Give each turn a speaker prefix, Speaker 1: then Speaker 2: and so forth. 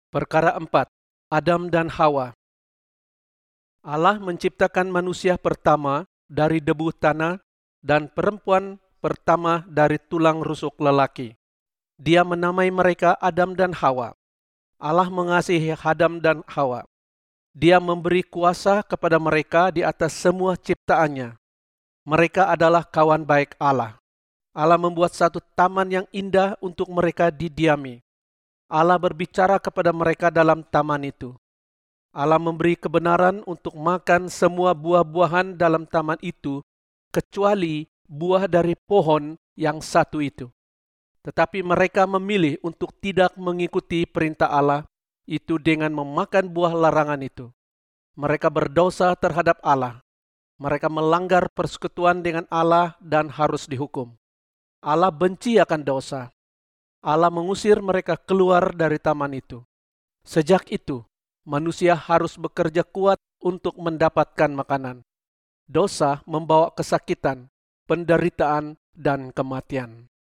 Speaker 1: Perkara 4. Adam dan Hawa. Allah menciptakan manusia pertama dari debu tanah dan perempuan pertama dari tulang rusuk lelaki. Dia menamai mereka Adam dan Hawa. Allah mengasihi Adam dan Hawa. Dia memberi kuasa kepada mereka di atas semua ciptaannya. Mereka adalah kawan baik Allah. Allah membuat satu taman yang indah untuk mereka didiami. Allah berbicara kepada mereka dalam taman itu. Allah memberi kebenaran untuk makan semua buah-buahan dalam taman itu, kecuali buah dari pohon yang satu itu. Tetapi mereka memilih untuk tidak mengikuti perintah Allah itu dengan memakan buah larangan itu. Mereka berdosa terhadap Allah. Mereka melanggar persekutuan dengan Allah dan harus dihukum. Allah benci akan dosa. Allah mengusir mereka keluar dari taman itu. Sejak itu, manusia harus bekerja kuat untuk mendapatkan makanan. Dosa membawa kesakitan, penderitaan, dan kematian.